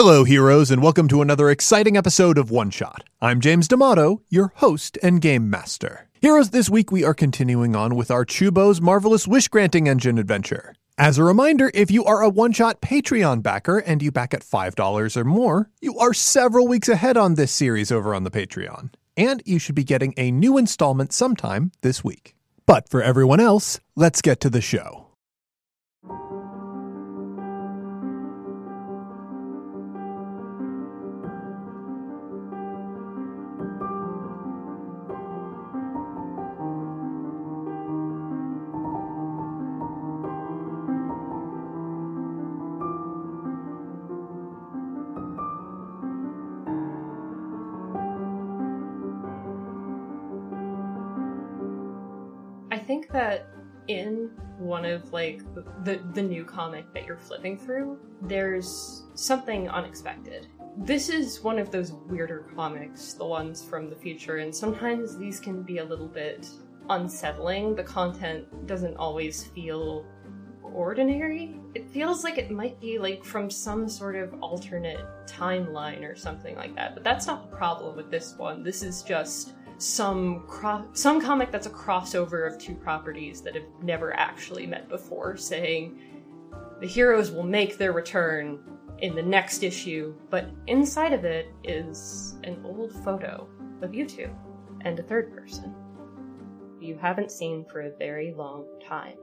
Hello, heroes, and welcome to another exciting episode of One Shot. I'm James D'Amato, your host and game master. Heroes, this week we are continuing on with our Chubo's Marvelous Wish-Granting Engine adventure. As a reminder, if you are a One Shot Patreon backer and you back at $5 or more, you are several weeks ahead on this series over on the Patreon. And you should be getting a new installment sometime this week. But for everyone else, let's get to the show. I think that in one of the new comic that you're flipping through, there's something unexpected. This is one of those weirder comics, the ones from the future, and sometimes these can be a little bit unsettling. The content doesn't always feel ordinary. It feels like it might be from some sort of alternate timeline or something like that, but that's not the problem with this one. This is just some comic that's a crossover of two properties that have never actually met before, saying the heroes will make their return in the next issue, but inside of it is an old photo of you two and a third person you haven't seen for a very long time.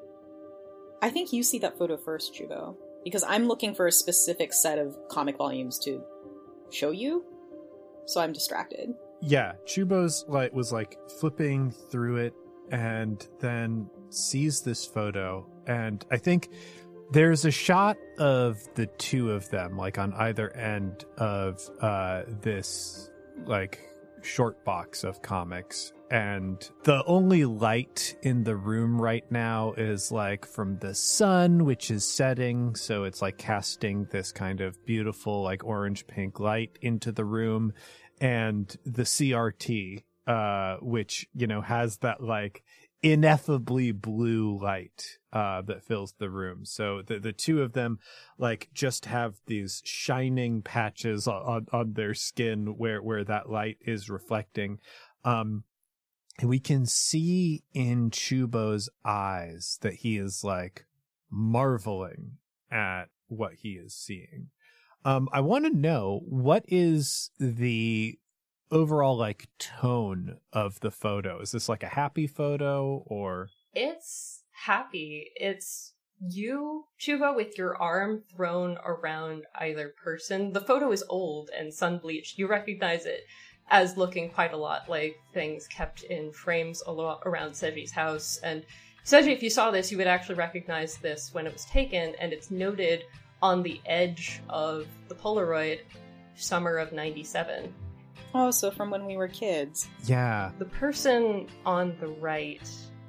I think you see that photo first, Chubo, because I'm looking for a specific set of comic volumes to show you, so I'm distracted. Yeah, Chubo's was flipping through it and then sees this photo, and I think there's a shot of the two of them on either end of this short box of comics, and the only light in the room right now is from the sun, which is setting, so it's casting this kind of beautiful orange pink light into the room. And the CRT, which, has that ineffably blue light that fills the room. So the two of them just have these shining patches on their skin where that light is reflecting. And we can see in Chubo's eyes that he is marveling at what he is seeing. I want to know, what is the overall tone of the photo? Is this a happy photo, or? It's happy. It's you, Chubo, with your arm thrown around either person. The photo is old and sun-bleached. You recognize it as looking quite a lot like things kept in frames a lot around Seji's house. And Seji, if you saw this, you would actually recognize this when it was taken, and it's noted on the edge of the Polaroid, summer of 97. Oh, so from when we were kids. Yeah. The person on the right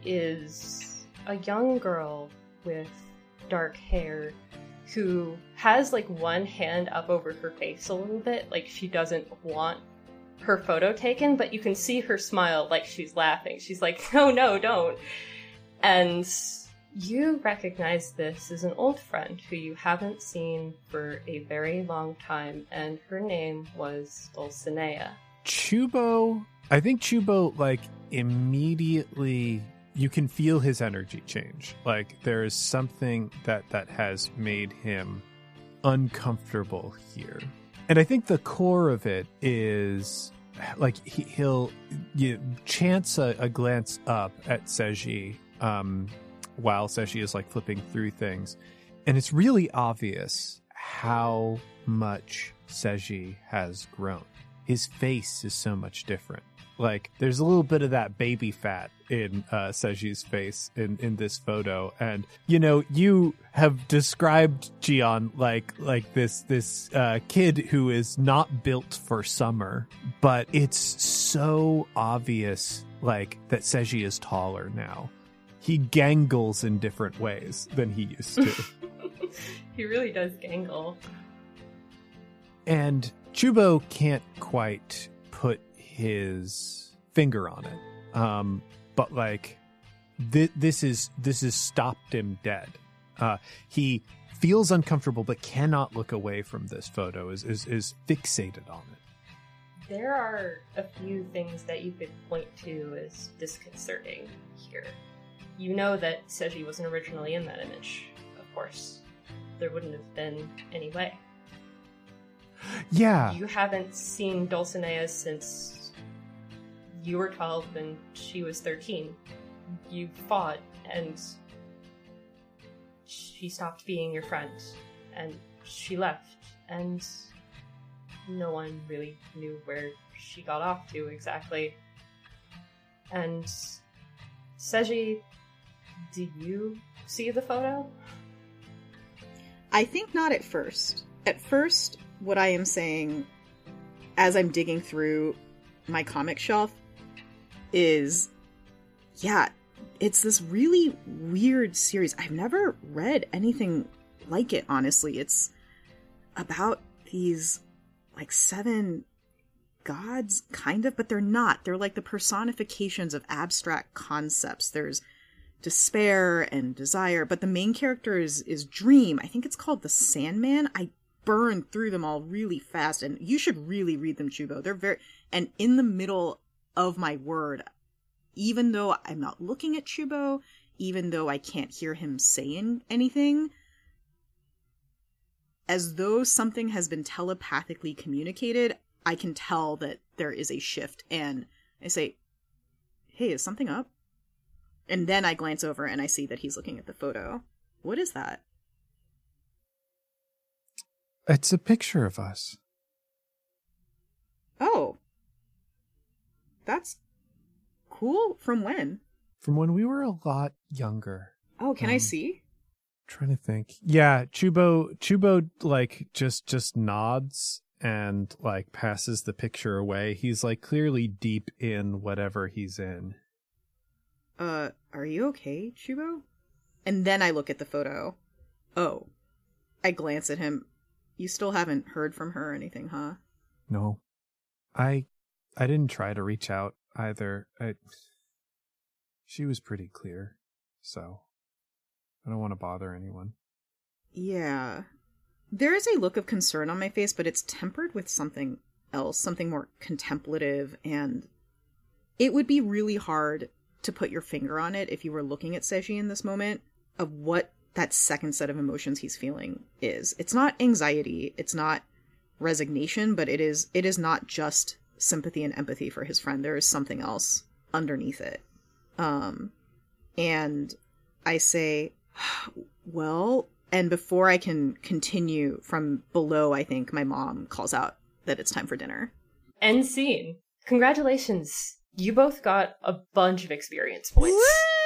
is a young girl with dark hair who has one hand up over her face a little bit, she doesn't want her photo taken, but you can see her smile she's laughing. She's oh no, don't. And you recognize this as an old friend who you haven't seen for a very long time, and her name was Dulcinea. I think Chubo, immediately, you can feel his energy change. There is something that has made him uncomfortable here. And I think the core of it is, he'll chance a glance up at Seji, while Seji is flipping through things. And it's really obvious how much Seji has grown. His face is so much different. There's a little bit of that baby fat in Seji's face in this photo. And, you have described Jian like this kid who is not built for summer, but it's so obvious that Seji is taller now. He gangles in different ways than he used to. He really does gangle. And Chubo can't quite put his finger on it. But this is stopped him dead. He feels uncomfortable but cannot look away from this photo, is fixated on it. There are a few things that you could point to as disconcerting here. You know that Seji wasn't originally in that image, of course. There wouldn't have been any way. Yeah. You haven't seen Dulcinea since you were 12 and she was 13. You fought, and she stopped being your friend, and she left, and no one really knew where she got off to exactly. And Seji, did you see the photo? I think not at first. At first, what I am saying, as I'm digging through my comic shelf, is, yeah, it's this really weird series. I've never read anything like it, honestly. It's about these, like, 7 gods, kind of, but they're not. They're like the personifications of abstract concepts. There's despair and desire, but the main character is Dream. I think it's called the Sandman. I burned through them all really fast, and you should really read them, Chubo. They're very... And in the middle of my word, even though I'm not looking at Chubo, even though I can't hear him saying anything, as though something has been telepathically communicated, I can tell that there is a shift, and I say, hey, is something up? And then I glance over and I see that he's looking at the photo. What is that? It's a picture of us. Oh. That's cool. From when? From when we were a lot younger. Oh, can I see? Trying to think. Yeah, Chubo like just nods and like passes the picture away. He's like clearly deep in whatever he's in. Are you okay, Chubo? And then I look at the photo. Oh. I glance at him. You still haven't heard from her or anything, huh? No. I didn't try to reach out either. She was pretty clear, so I don't want to bother anyone. Yeah. There is a look of concern on my face, but it's tempered with something else, something more contemplative, and it would be really hard to put your finger on it if you were looking at Seji in this moment, of what that second set of emotions he's feeling is. It's not anxiety, it's not resignation, but it is not just sympathy and empathy for his friend. There is something else underneath it. And I say, well, and before I can continue, from below, I think my mom calls out that it's time for dinner. End scene. Congratulations. You both got a bunch of experience points.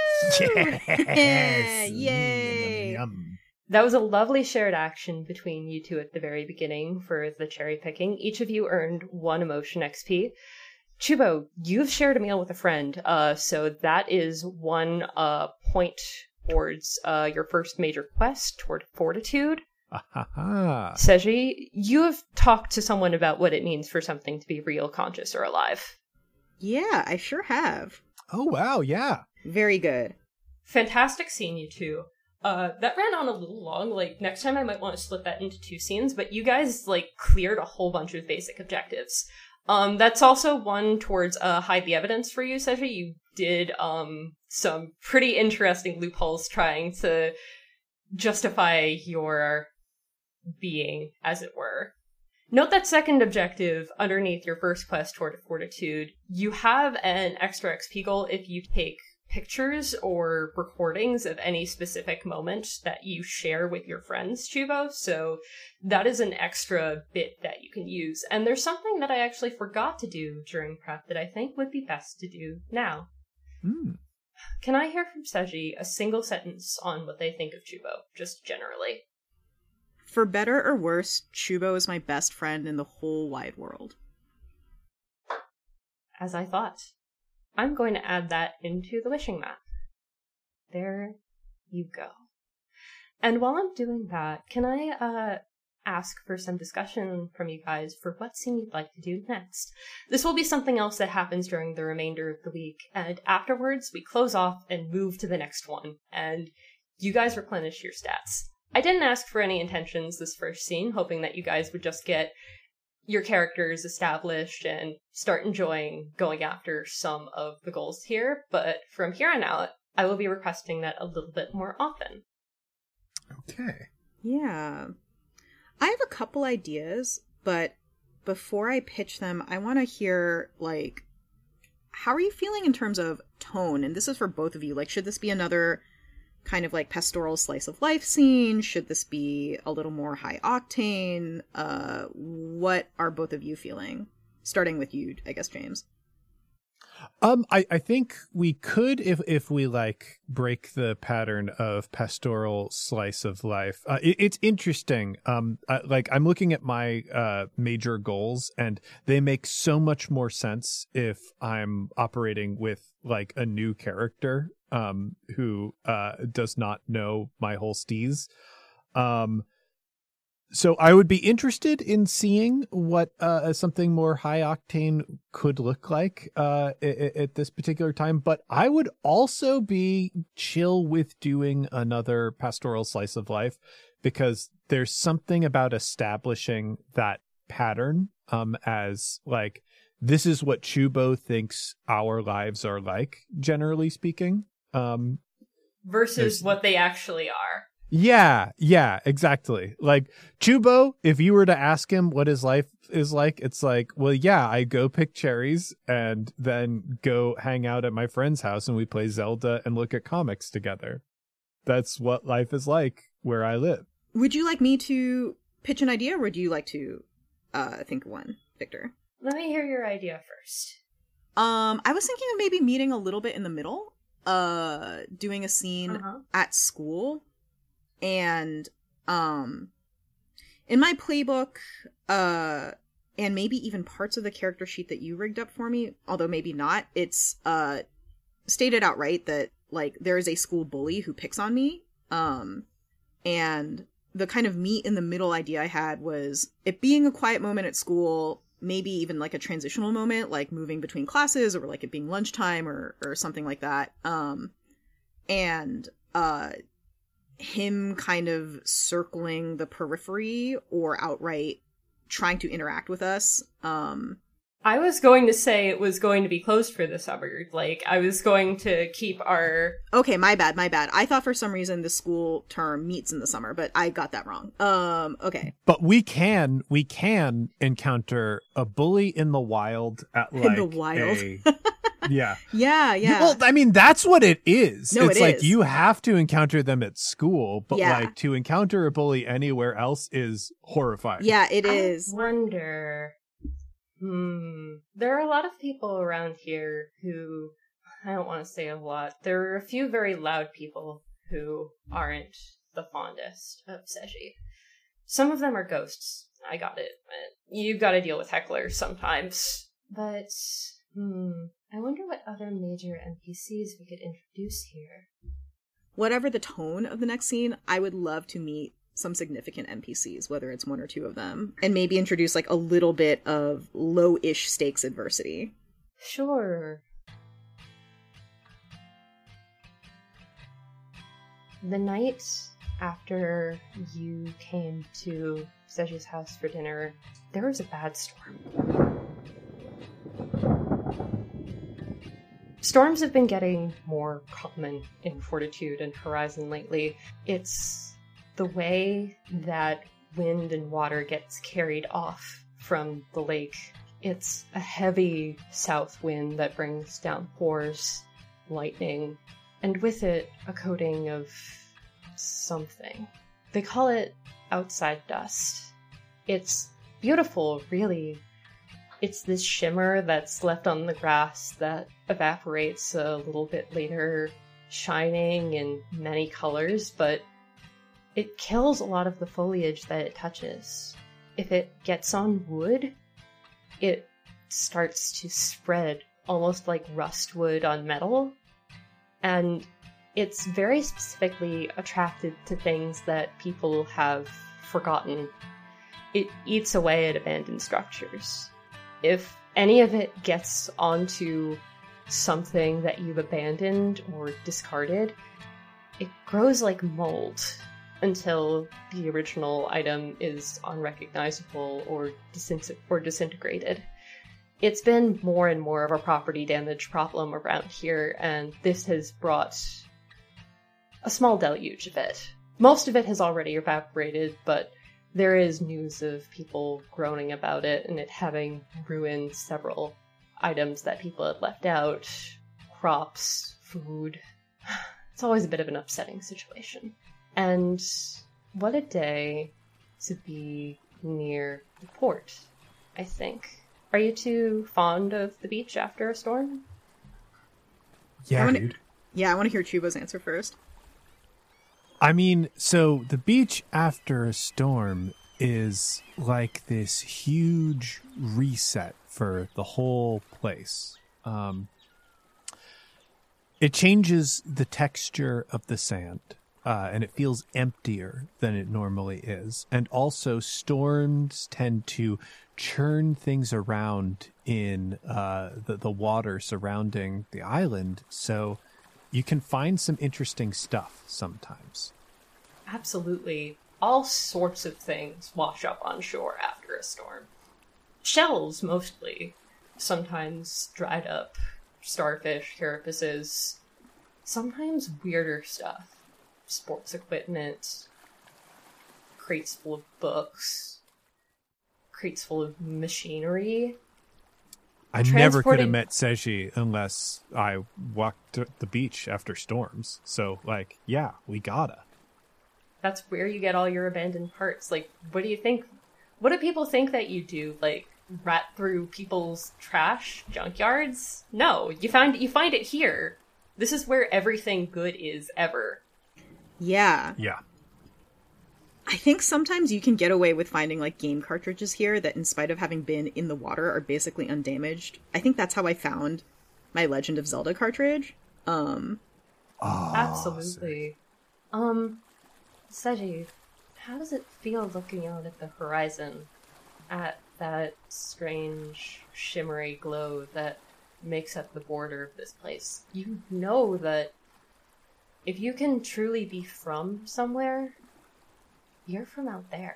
Yes! Yay! Yum. That was a lovely shared action between you two at the very beginning for the cherry picking. Each of you earned 1 emotion XP. Chubo, you've shared a meal with a friend, so that is 1 point towards your first major quest toward fortitude. Seji, you have talked to someone about what it means for something to be real, conscious, or alive. Yeah, I sure have. Oh, wow, yeah. Very good. Fantastic scene, you two. That ran on a little long. Like, next time I might want to split that into 2 scenes, but you guys, like, cleared a whole bunch of basic objectives. That's also 1 towards, hide the evidence for you, Seji. You did, some pretty interesting loopholes trying to justify your being, as it were. Note that second objective underneath your first quest toward fortitude. You have an extra XP goal if you take pictures or recordings of any specific moment that you share with your friends, Chubo, so that is an extra bit that you can use. And there's something that I actually forgot to do during prep that I think would be best to do now. Can I hear from Seji a single sentence on what they think of Chubo, just generally? For better or worse, Chubo is my best friend in the whole wide world. As I thought. I'm going to add that into the wishing map. There you go. And while I'm doing that, can I ask for some discussion from you guys for what scene you'd like to do next? This will be something else that happens during the remainder of the week, and afterwards we close off and move to the next one. And you guys replenish your stats. I didn't ask for any intentions this first scene, hoping that you guys would just get your characters established and start enjoying going after some of the goals here, but from here on out, I will be requesting that a little bit more often. Okay. Yeah. I have a couple ideas, but before I pitch them, I want to hear, like, how are you feeling in terms of tone? And this is for both of you. Like, should this be another kind of like pastoral slice of life scene? Should this be a little more high octane? What are both of you feeling? Starting with you, I guess, James. I think we could, if we like break the pattern of pastoral slice of life. It's interesting. I'm looking at my major goals, and they make so much more sense if I'm operating with like a new character who does not know my whole steez. So I would be interested in seeing what something more high octane could look like at this particular time. But I would also be chill with doing another pastoral slice of life, because there's something about establishing that pattern as like, this is what Chubo thinks our lives are like, generally speaking. Versus what they actually are. Yeah, exactly. Like, Chubo, if you were to ask him what his life is like, it's like, well, yeah, I go pick cherries and then go hang out at my friend's house and we play Zelda and look at comics together. That's what life is like where I live. Would you like me to pitch an idea, or would you like to think of one, Victor? Let me hear your idea first. I was thinking of maybe meeting a little bit in the middle, doing a scene at school. And in my playbook, and maybe even parts of the character sheet that you rigged up for me, although maybe not, it's stated outright that, like, there is a school bully who picks on me. And the kind of meet in the middle idea I had was it being a quiet moment at school, maybe even like a transitional moment, like moving between classes, or like it being lunchtime or something like that. Him kind of circling the periphery or outright trying to interact with us. I was going to say it was going to be closed for the summer. Like, I was going to keep our... Okay, my bad. I thought for some reason the school term meets in the summer, but I got that wrong. Okay. But we can encounter a bully in the wild at, like, in the wild. Yeah. Yeah. Well, I mean, that's what it is. No, it's it like is. you have to encounter them at school, but Yeah. like to encounter a bully anywhere else is horrifying. Yeah, it is. I wonder... There are a lot of people around here who... I don't want to say a lot. There are a few very loud people who aren't the fondest of Seji. Some of them are ghosts. I got it. You've got to deal with hecklers sometimes. But... I wonder what other major NPCs we could introduce here. Whatever the tone of the next scene, I would love to meet some significant NPCs, whether it's one or two of them, and maybe introduce like a little bit of low-ish stakes adversity. Sure. The night after you came to Seji's house for dinner, there was a bad storm. Storms have been getting more common in Fortitude and Horizon lately. It's the way that wind and water gets carried off from the lake. It's a heavy south wind that brings downpours, lightning, and with it a coating of something. They call it outside dust. It's beautiful, really. It's this shimmer that's left on the grass that evaporates a little bit later, shining in many colors, but it kills a lot of the foliage that it touches. If it gets on wood, it starts to spread almost like rust would on metal, and it's very specifically attracted to things that people have forgotten. It eats away at abandoned structures. If any of it gets onto something that you've abandoned or discarded, it grows like mold until the original item is unrecognizable or disintegrated. It's been more and more of a property damage problem around here, and this has brought a small deluge of it. Most of it has already evaporated, but there is news of people groaning about it and it having ruined several items that people had left out, crops, food. It's always a bit of an upsetting situation. And what a day to be near the port, I think. Are you two fond of the beach after a storm? Yeah, dude. Yeah, I want to hear Chuba's answer first. I mean, so the beach after a storm is like this huge reset for the whole place. It changes the texture of the sand, and it feels emptier than it normally is. And also, storms tend to churn things around in the water surrounding the island, so you can find some interesting stuff sometimes. Absolutely. All sorts of things wash up on shore after a storm. Shells, mostly. Sometimes dried up starfish, carapaces. Sometimes weirder stuff. Sports equipment. Crates full of books. Crates full of machinery. I never could have met Seji unless I walked the beach after storms. So, yeah, we gotta. That's where you get all your abandoned parts. What do you think? What do people think that you do? Rat through people's trash junkyards? No, you find it here. This is where everything good is ever. Yeah. Yeah. I think sometimes you can get away with finding game cartridges here that, in spite of having been in the water, are basically undamaged. I think that's how I found my Legend of Zelda cartridge. Absolutely. Seji, how does it feel looking out at the horizon, at that strange, shimmery glow that makes up the border of this place? You know that if you can truly be from somewhere, you're from out there.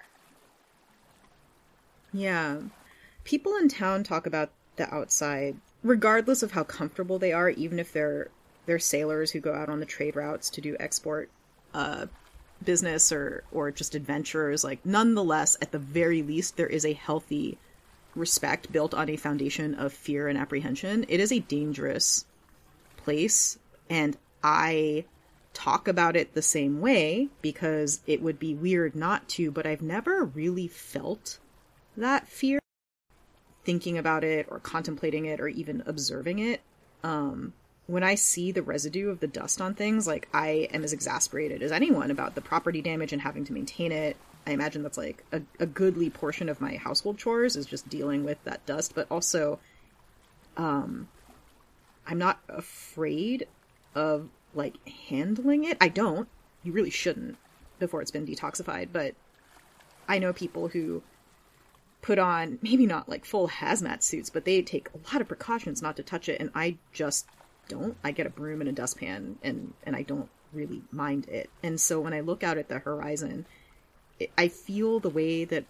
Yeah. People in town talk about the outside, regardless of how comfortable they are, even if they're sailors who go out on the trade routes to do export business or just adventurers. Nonetheless, at the very least, there is a healthy respect built on a foundation of fear and apprehension. It is a dangerous place, and I talk about it the same way because it would be weird not to, but I've never really felt that fear thinking about it or contemplating it or even observing it. When I see the residue of the dust on things, I am as exasperated as anyone about the property damage and having to maintain it. I imagine that's a goodly portion of my household chores is just dealing with that dust, but also I'm not afraid of handling it. I don't. You really shouldn't before it's been detoxified, but I know people who put on, maybe not full hazmat suits, but they take a lot of precautions not to touch it, and I just don't. I get a broom and a dustpan, and I don't really mind it. And so when I look out at the horizon, I feel the way that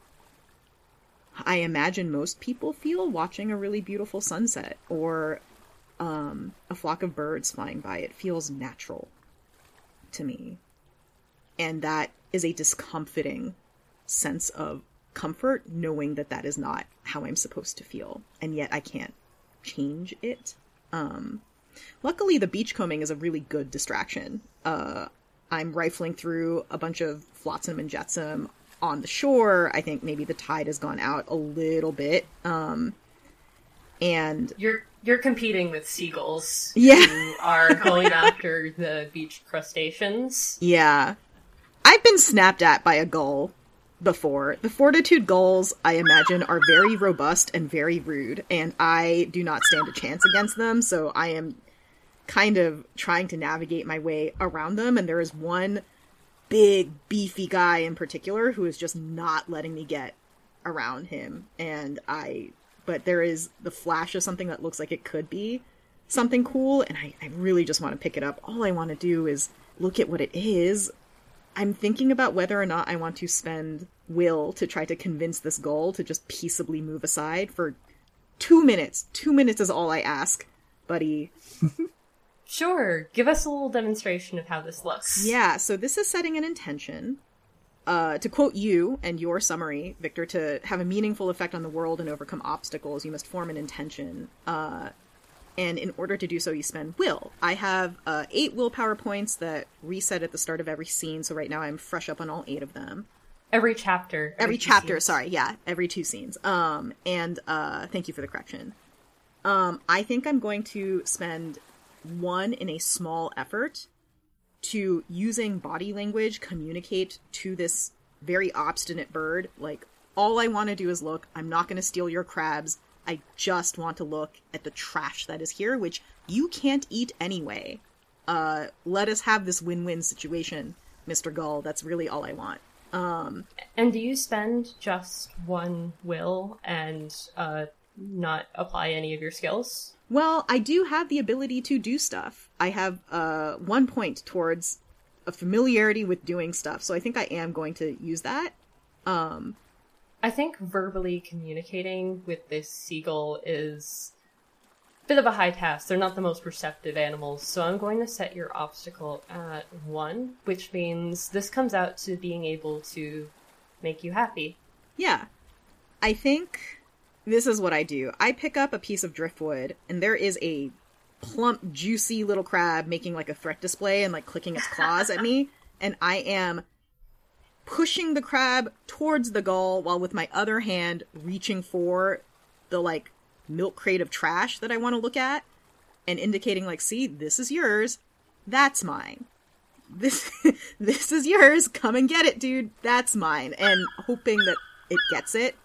I imagine most people feel watching a really beautiful sunset or a flock of birds flying by. It feels natural to me. And that is a discomforting sense of comfort, knowing that that is not how I'm supposed to feel. And yet I can't change it. Luckily, the beachcombing is a really good distraction. I'm rifling through a bunch of flotsam and jetsam on the shore. I think maybe the tide has gone out a little bit. And you're competing with seagulls, yeah, who are going after the beach crustaceans. Yeah, I've been snapped at by a gull before. The fortitude gulls, I imagine, are very robust and very rude, and I do not stand a chance against them. So I am kind of trying to navigate my way around them, and there is one big beefy guy in particular who is just not letting me get around him, but there is the flash of something that looks like it could be something cool, and I really just want to pick it up. All I want to do is look at what it is. I'm thinking about whether or not I want to spend will to try to convince this gull to just peaceably move aside for 2 minutes. 2 minutes is all I ask, buddy. Sure, give us a little demonstration of how this looks. Yeah, so this is setting an intention. To quote you and your summary, Victor, to have a meaningful effect on the world and overcome obstacles, you must form an intention. And in order to do so, you spend will. I have 8 willpower points that reset at the start of every scene, so right now I'm fresh up on all 8 of them. Every chapter. Every chapter, sorry, yeah, every 2 scenes. And thank you for the correction. I think I'm going to spend 1 in a small effort to, using body language, communicate to this very obstinate bird, like, all I want to do is look, I'm not going to steal your crabs, I just want to look at the trash that is here, which you can't eat anyway. Let us have this win-win situation, Mr. Gull. That's really all I want. And do you spend just 1 will and not apply any of your skills? Well, I do have the ability to do stuff. I have 1 point towards a familiarity with doing stuff, so I think I am going to use that. I think verbally communicating with this seagull is a bit of a high task. They're not the most receptive animals, so I'm going to set your obstacle at 1, which means this comes out to being able to make you happy. Yeah. I think this is what I do. I pick up a piece of driftwood, and there is a plump, juicy little crab making like a threat display and like clicking its claws at me, and I am pushing the crab towards the gull while with my other hand reaching for the like milk crate of trash that I want to look at and indicating like, see, this is yours, that's mine. This is yours, come and get it, dude, that's mine. And hoping that it gets it.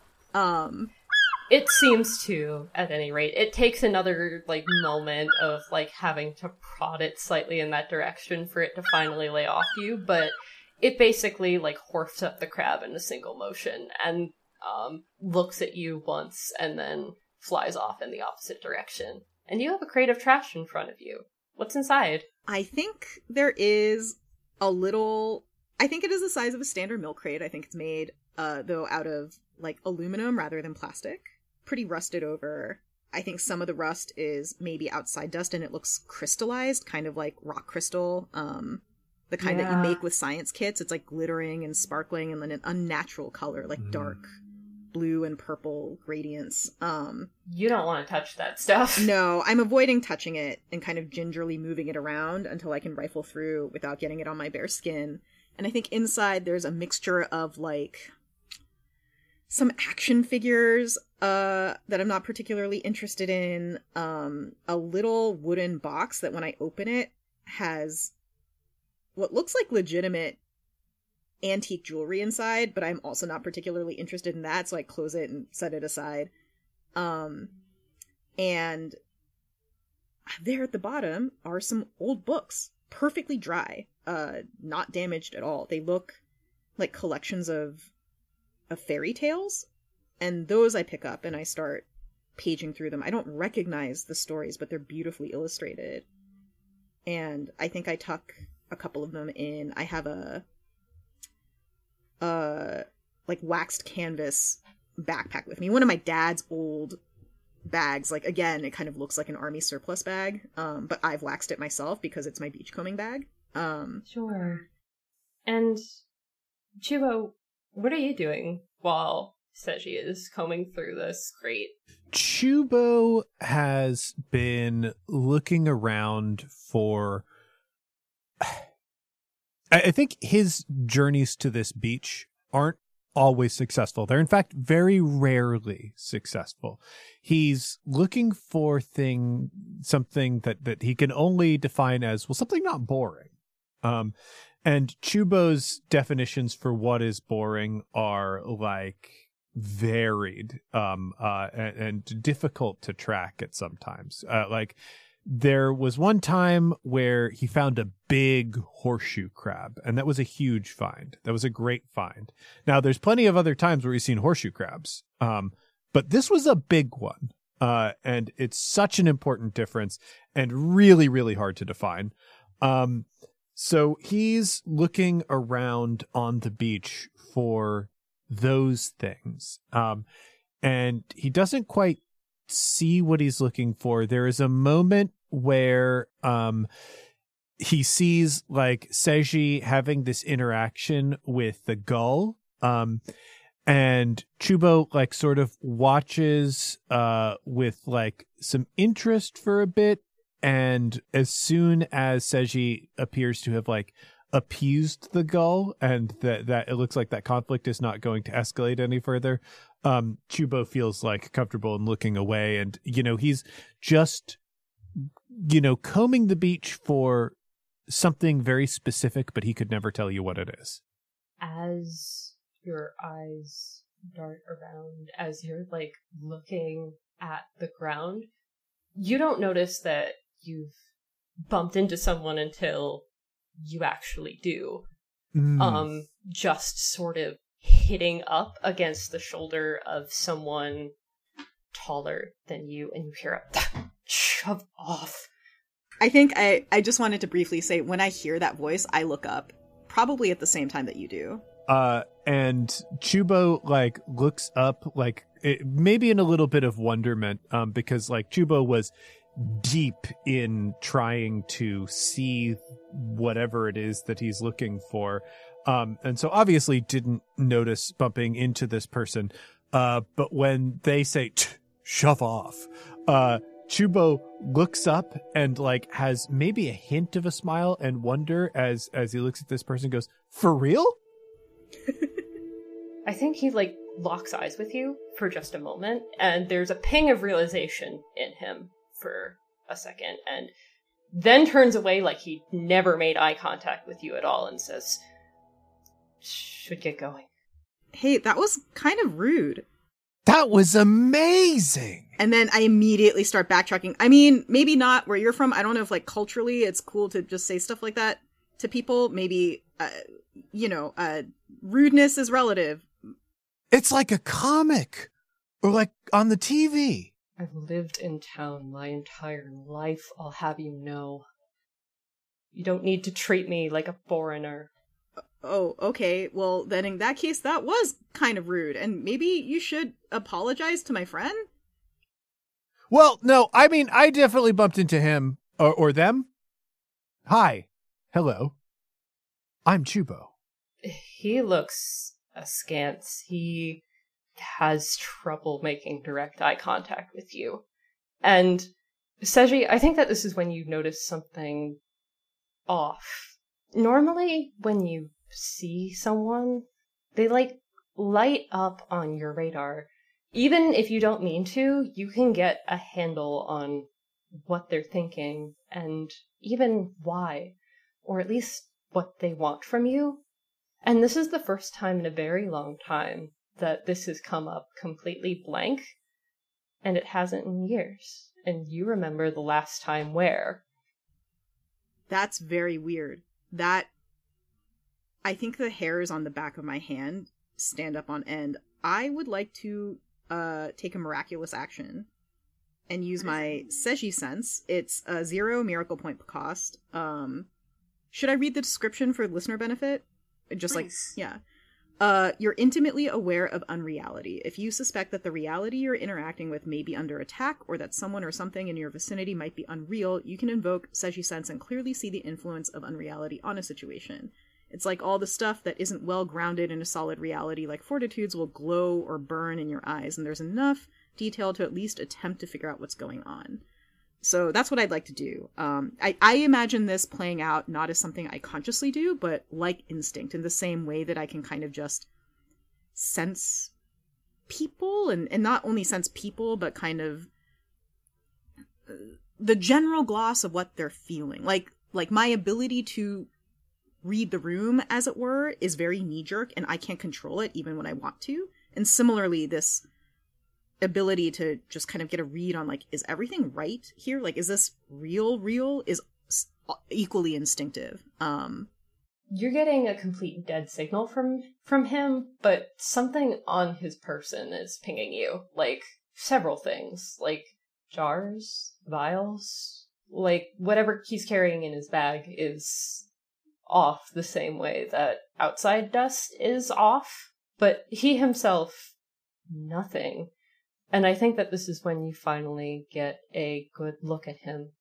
It seems to, at any rate. It takes another, like, moment of, like, having to prod it slightly in that direction for it to finally lay off you, but it basically, like, horfs up the crab in a single motion and looks at you once and then flies off in the opposite direction. And you have a crate of trash in front of you. What's inside? I think there is a little... I think it is the size of a standard milk crate. I think it's made, though, out of, like, aluminum rather than plastic. Pretty rusted over. I think some of the rust is maybe outside dust and it looks crystallized, kind of like rock crystal. The kind that you make with science kits. It's like glittering and sparkling and then an unnatural color, like dark blue and purple gradients. You don't want to touch that stuff. No, I'm avoiding touching it and kind of gingerly moving it around until I can rifle through without getting it on my bare skin. And I think inside there's a mixture of like some action figures that I'm not particularly interested in. A little wooden box that when I open it has what looks like legitimate antique jewelry inside, but I'm also not particularly interested in that, so I close it and set it aside. And there at the bottom are some old books, perfectly dry, not damaged at all. They look like collections of fairy tales, and those I pick up and I start paging through them. I don't recognize the stories, but they're beautifully illustrated. And I think I tuck a couple of them in. I have a like waxed canvas backpack with me. One of my dad's old bags. Like, again, it kind of looks like an army surplus bag, but I've waxed it myself because it's my beachcombing bag. Sure. And Chubo, what are you doing while Seji is combing through this crate? Chubo has been looking around for... I think his journeys to this beach aren't always successful. They're, in fact, very rarely successful. He's looking for something that he can only define as, well, something not boring. And Chubo's definitions for what is boring are, like, varied and difficult to track at sometimes. Like, there was one time where he found a big horseshoe crab, and that was a huge find. That was a great find. Now, there's plenty of other times where he's seen horseshoe crabs, but this was a big one, and it's such an important difference and really, really hard to define. So he's looking around on the beach for those things. And he doesn't quite see what he's looking for. There is a moment where he sees like Seiji having this interaction with the gull. And Chubo like sort of watches with like some interest for a bit. And as soon as Seiji appears to have like appeased the gull and that it looks like that conflict is not going to escalate any further, Chubo feels like comfortable in looking away. And, he's just, combing the beach for something very specific, but he could never tell you what it is. As your eyes dart around, as you're like looking at the ground, you don't notice that you've bumped into someone until you actually do. Just sort of hitting up against the shoulder of someone taller than you, and you hear a shove off. I think I just wanted to briefly say, when I hear that voice, I look up, probably at the same time that you do. And Chubo like looks up, like maybe in a little bit of wonderment, because like Chubo was deep in trying to see whatever it is that he's looking for. And so obviously didn't notice bumping into this person. But when they say, shove off, Chubo looks up and like has maybe a hint of a smile and wonder as he looks at this person and goes, for real? I think he like locks eyes with you for just a moment, and there's a ping of realization in him for a second, and then turns away like he never made eye contact with you at all and says, should get going. Hey, that was kind of rude. That was amazing. And then I immediately start backtracking. I mean, maybe not where you're from. I don't know if like culturally it's cool to just say stuff like that to people. Maybe, rudeness is relative. It's like a comic or like on the TV. I've lived in town my entire life, I'll have you know. You don't need to treat me like a foreigner. Oh, okay. Well, then in that case, that was kind of rude. And maybe you should apologize to my friend? Well, no, I mean, I definitely bumped into him or them. Hi. Hello. I'm Chubo. He looks askance. He has trouble making direct eye contact with you. And Seiji, I think that this is when you notice something off. Normally, when you see someone, they like light up on your radar. Even if you don't mean to, you can get a handle on what they're thinking and even why, or at least what they want from you. And this is the first time in a very long time that this has come up completely blank, and it hasn't in years. And you remember the last time where? That's very weird. I think the hairs on the back of my hand stand up on end. I would like to take a miraculous action and use my Seiji sense. It's a 0 miracle point cost. Should I read the description for listener benefit? Just Please. You're intimately aware of unreality. If you suspect that the reality you're interacting with may be under attack, or that someone or something in your vicinity might be unreal, you can invoke Seiji Sense and clearly see the influence of unreality on a situation. It's like all the stuff that isn't well grounded in a solid reality, like fortitudes, will glow or burn in your eyes, and there's enough detail to at least attempt to figure out what's going on. So that's what I'd like to do. I imagine this playing out not as something I consciously do, but like instinct, in the same way that I can kind of just sense people, and not only sense people, but kind of the general gloss of what they're feeling. Like my ability to read the room, as it were, is very knee-jerk, and I can't control it even when I want to. And similarly, this ability to just kind of get a read on, like, is everything right here? Like, is this real is equally instinctive. You're getting a complete dead signal from him, but something on his person is pinging you. Like, several things. Like, jars, vials, like, whatever he's carrying in his bag is off the same way that outside dust is off, but he himself, nothing. And I think that this is when you finally get a good look at him.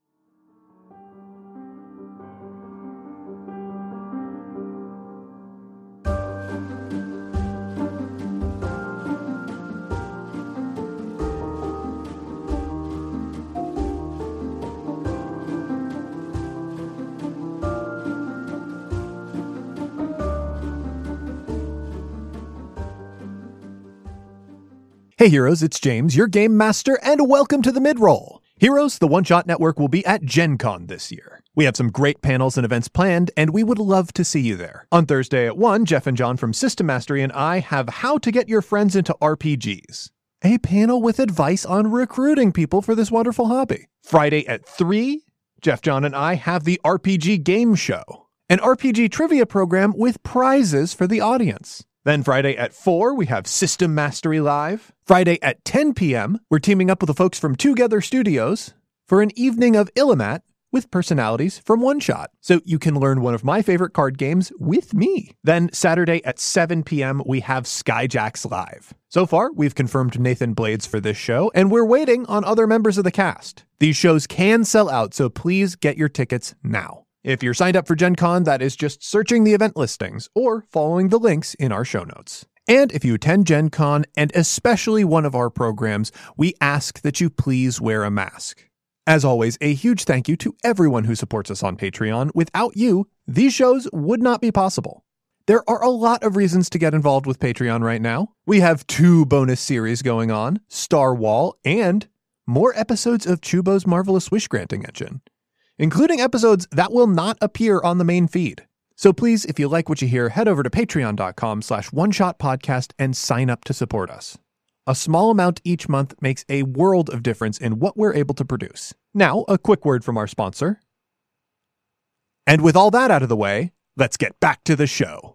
Hey Heroes, it's James, your Game Master, and welcome to the Midroll. Heroes, the One Shot Network will be at Gen Con this year. We have some great panels and events planned, and we would love to see you there. On Thursday at 1, Jeff and John from System Mastery and I have How to Get Your Friends into RPGs, a panel with advice on recruiting people for this wonderful hobby. Friday at 3, Jeff, John, and I have the RPG Game Show, an RPG trivia program with prizes for the audience. Then Friday at 4, we have System Mastery Live. Friday at 10 p.m., we're teaming up with the folks from Together Studios for an evening of Illimat with personalities from One Shot, so you can learn one of my favorite card games with me. Then Saturday at 7 p.m., we have Skyjacks Live. So far, we've confirmed Nathan Blades for this show, and we're waiting on other members of the cast. These shows can sell out, so please get your tickets now. If you're signed up for Gen Con, that is just searching the event listings or following the links in our show notes. And if you attend Gen Con, and especially one of our programs, we ask that you please wear a mask. As always, a huge thank you to everyone who supports us on Patreon. Without you, these shows would not be possible. There are a lot of reasons to get involved with Patreon right now. We have 2 bonus series going on, Star Wall, and more episodes of Chubo's Marvelous Wish Granting Engine, including episodes that will not appear on the main feed. So please, if you like what you hear, head over to patreon.com/oneshotpodcast and sign up to support us. A small amount each month makes a world of difference in what we're able to produce. Now, a quick word from our sponsor. And with all that out of the way, let's get back to the show.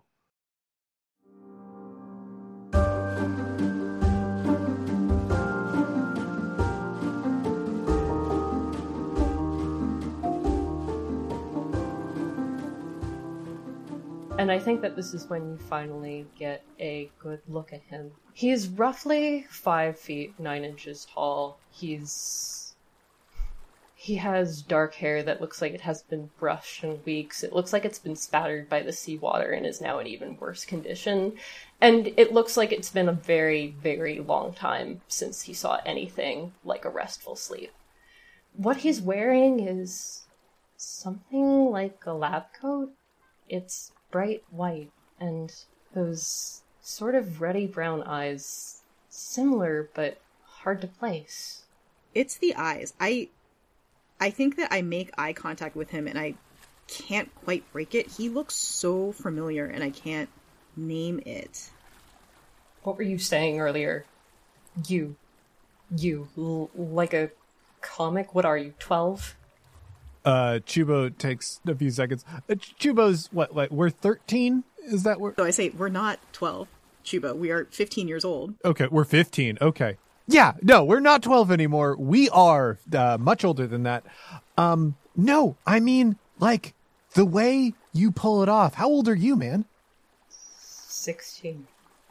And I think that this is when you finally get a good look at him. He's roughly 5 feet 9 inches tall. He has dark hair that looks like it has been brushed in weeks. It looks like it's been spattered by the seawater and is now in even worse condition. And it looks like it's been a very, very long time since he saw anything like a restful sleep. What he's wearing is something like a lab coat. It's bright white, and those sort of reddy brown eyes. Similar, but hard to place. It's the eyes. I think that I make eye contact with him and I can't quite break it. He looks so familiar and I can't name it. What were you saying earlier? You, like a comic? What are you, 12? Chubo takes a few seconds. Chubo's what, like, we're 13? Is that where? So I say, we're not 12, Chubo. We are 15 years old. Okay, we're 15. Okay. Yeah, no, we're not 12 anymore. We are much older than that. No, I mean, like, the way you pull it off. How old are you, man? 16.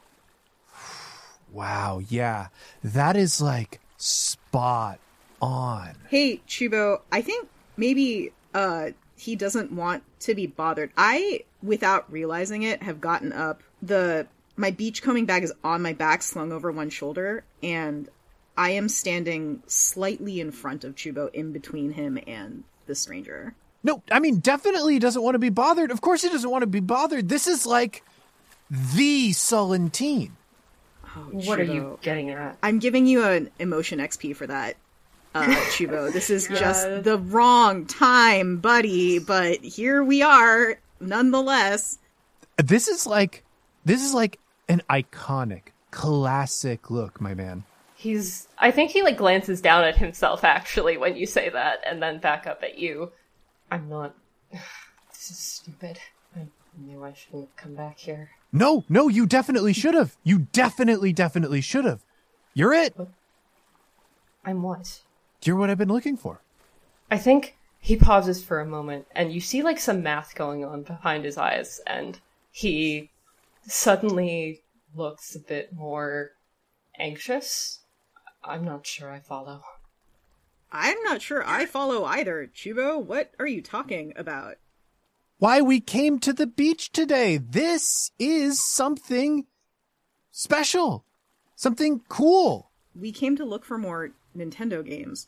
Wow, yeah. That is, like, spot on. Hey, Chubo, I think maybe he doesn't want to be bothered. I, without realizing it, have gotten up. My beachcombing bag is on my back, slung over one shoulder, and I am standing slightly in front of Chubo, in between him and the stranger. No, I mean, definitely he doesn't want to be bothered. Of course he doesn't want to be bothered. This is like the sullen teen. Oh, what are you getting at? I'm giving you an emotion XP for that, Chubo. This is just the wrong time, buddy, but here we are, nonetheless. This is like an iconic, classic look, my man. I think he, like, glances down at himself, actually, when you say that, and then back up at you. I'm not... This is stupid. I knew I shouldn't come back here. No, you definitely should have. You definitely should have. You're it. I'm what? You're what I've been looking for. I think He pauses for a moment, and you see, like, some math going on behind his eyes, and he suddenly looks a bit more anxious. I'm not sure I follow. I'm not sure I follow either. Chubo, what are you talking about? Why we came to the beach today. This is something special. Something cool. We came to look for more Nintendo games.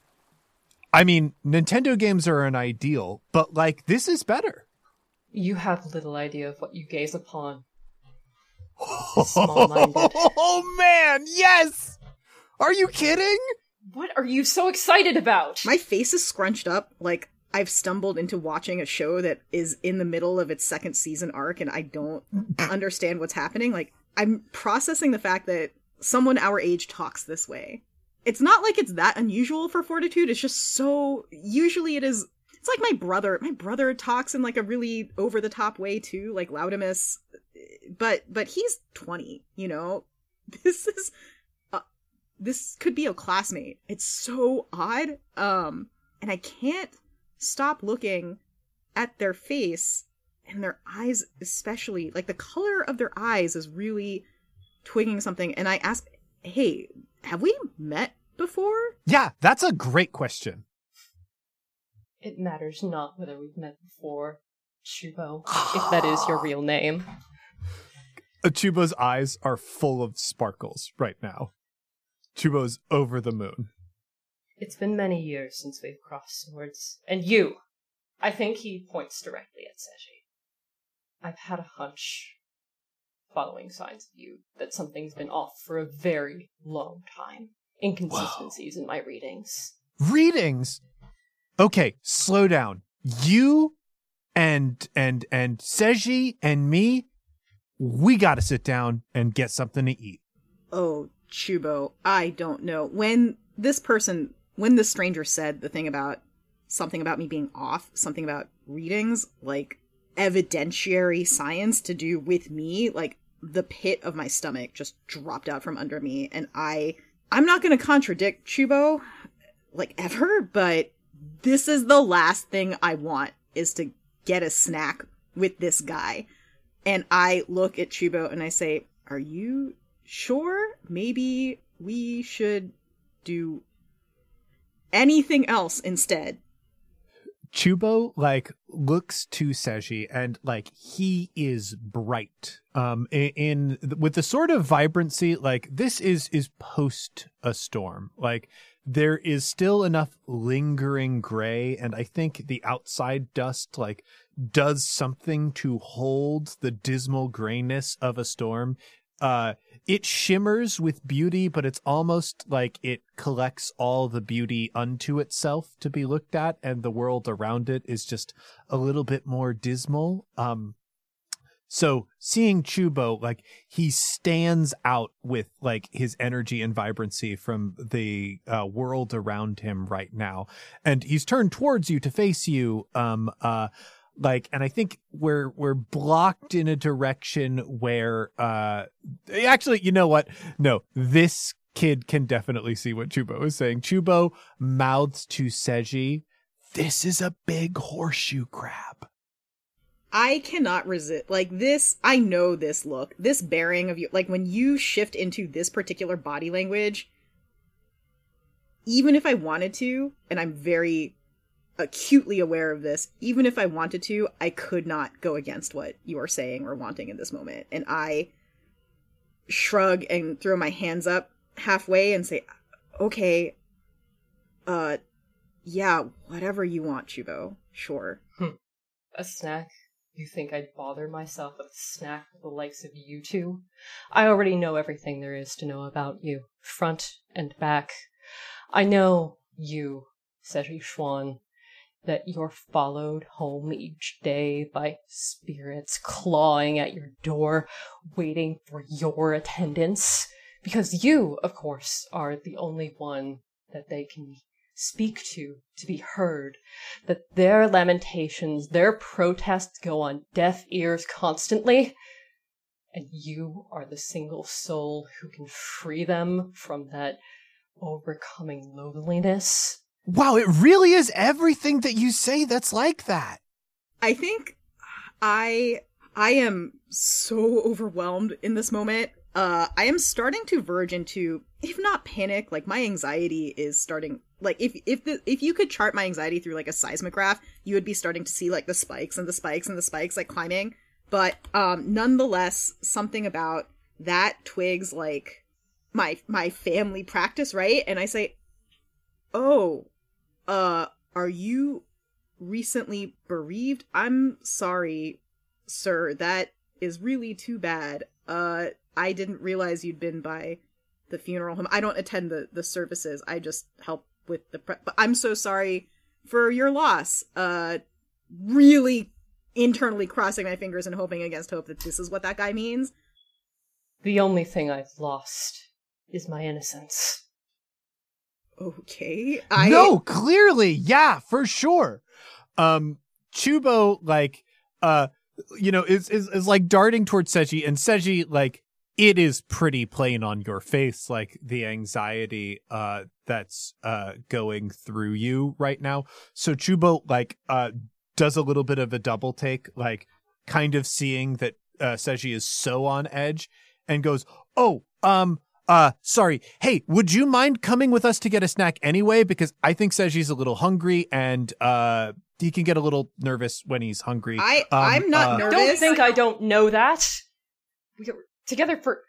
I mean, Nintendo games are an ideal, but, like, this is better. You have little idea of what you gaze upon. Small-minded. Oh, man, yes! Are you kidding? What are you so excited about? My face is scrunched up like I've stumbled into watching a show that is in the middle of its second season arc and I don't understand what's happening. Like, I'm processing the fact that someone our age talks this way. It's not like it's that unusual for Fortitude. It's just so... Usually it is... It's like my brother. My brother talks in, like, a really over-the-top way, too. Like, Laudamus. But he's 20, you know? This is... this could be a classmate. It's so odd. And I can't stop looking at their face and their eyes especially. Like, the color of their eyes is really twigging something. And I ask, hey... Have we met before? Yeah, that's a great question. It matters not whether we've met before, Chubo, if that is your real name. Chubo's eyes are full of sparkles right now. Chubo's over the moon. It's been many years since we've crossed swords. And you! I think he points directly at Seji. I've had a hunch, following signs of you, that something's been off for a very long time. Inconsistencies in my readings. Readings? Okay, slow down. You and Seji and me, we gotta sit down and get something to eat. Oh, Chubo, I don't know. When this stranger said the thing about something about me being off, something about readings, like evidentiary science to do with me, like, the pit of my stomach just dropped out from under me, and I'm not gonna contradict Chubo, like, ever, but this is the last thing I want, is to get a snack with this guy. And I look at Chubo and I say, are you sure? Maybe we should do anything else instead. Chubo, like, looks to Seji and, like, he is bright. With the sort of vibrancy, like, this is post a storm. Like, there is still enough lingering gray, and I think the outside dust, like, does something to hold the dismal grayness of a storm. It shimmers with beauty, but it's almost like it collects all the beauty unto itself to be looked at, and the world around it is just a little bit more dismal. So seeing Chubo, like, he stands out with, like, his energy and vibrancy from the world around him right now, and he's turned towards you to face you. Like, and I think we're blocked in a direction where, actually, you know what? No, this kid can definitely see what Chubo is saying. Chubo mouths to Seji, "This is a big horseshoe crab." I cannot resist, like, this, I know this look, this bearing of you, like, when you shift into this particular body language, even if I wanted to, and I'm very acutely aware of this, even if I wanted to, I could not go against what you are saying or wanting in this moment. And I shrug and throw my hands up halfway and say, okay, yeah, whatever you want, Chubo. Sure. A snack? You think I'd bother myself with a snack with the likes of you two? I already know everything there is to know about you, front and back. I know you, Seji Xuan, that you're followed home each day by spirits clawing at your door, waiting for your attendance. Because you, of course, are the only one that they can speak to be heard. That their lamentations, their protests go on deaf ears constantly. And you are the single soul who can free them from that overcoming loneliness. Wow, it really is everything that you say that's like that. I think I am so overwhelmed in this moment. I am starting to verge into, if not panic, like my anxiety is starting, like if you could chart my anxiety through like a seismograph, you would be starting to see like the spikes and the spikes and the spikes like climbing. But nonetheless, something about that twigs like my family practice, right? And I say, "Oh, are you recently bereaved? I'm sorry, sir. That is really too bad. I didn't realize you'd been by the funeral home. I don't attend the services. I just help with the but I'm so sorry for your loss. Really internally crossing my fingers and hoping against hope that this is what that guy means." The only thing I've lost is my innocence. Okay. No, clearly, yeah, for sure. Chubo, like, is like darting towards Seji, and Seji, like, it is pretty plain on your face, like the anxiety that's going through you right now. So Chubo, like, does a little bit of a double take, like, kind of seeing that Seji is so on edge, and goes, "Oh, sorry. Hey, would you mind coming with us to get a snack anyway? Because I think Seji's a little hungry, and he can get a little nervous when he's hungry." I'm not nervous. Don't think I don't know that. We were together for...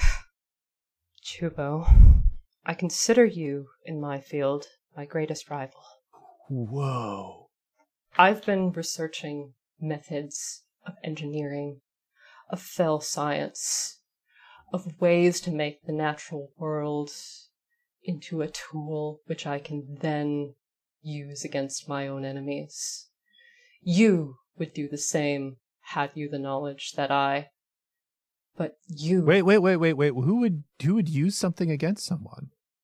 Chubo, I consider you, in my field, my greatest rival. Whoa. I've been researching methods of engineering, of fell science, of ways to make the natural world into a tool which I can then use against my own enemies. You would do the same had you the knowledge that I... But you... Wait. Who would use something against someone?